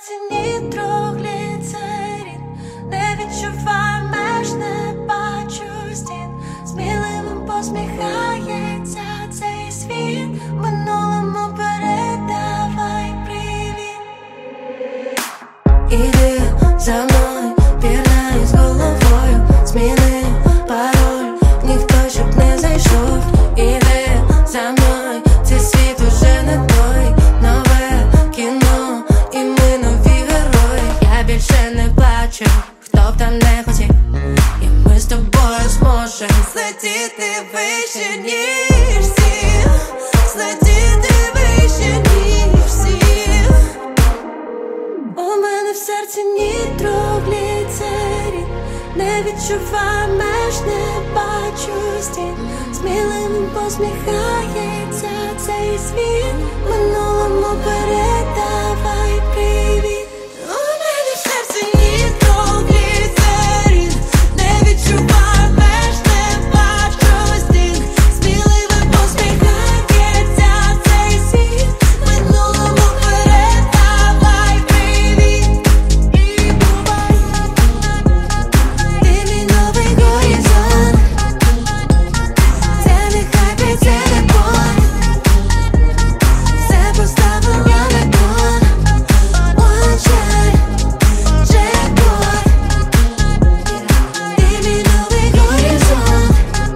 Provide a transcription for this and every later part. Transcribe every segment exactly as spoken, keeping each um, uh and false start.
серці нітрогліцерин, не відчуваю меж, не бачу стін. Сміливим посміхається цей світ, минулому передавай привіт. Іди за мною, пірнай з головою, зміни пароль, ніхто щоб не зайшов. Іди за мною, цей світ уже не той, нове кіно, і ми нові герої. Я більше не плачу, хто б там не хотів, і ми з тобою зможем злетіти вище, ніж всі, злетіти вище, ніж всі. У мене в серці нітрогліцерин, не відчуваю меж, не бачу стін. Сміливим посміхається цей світ, минулому передавай привіт. У мене в серці нітрогліцерин, не відчуваю меж, не бачу стін. Сміливим посміхається цей світ, минулому передавай привіт. Ти мій новий горизонт, це не хайп, це не бой. Все поставлено на кон. One shot, jackpot. Ти мій новий горизонт,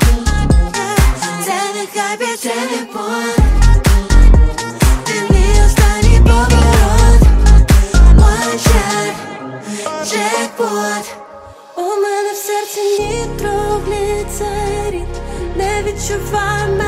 це не хайп, це не бой. Ти мій останній поворот. One shot, jackpot. У мене в серці нітрогліцерин, не відчуваю меж,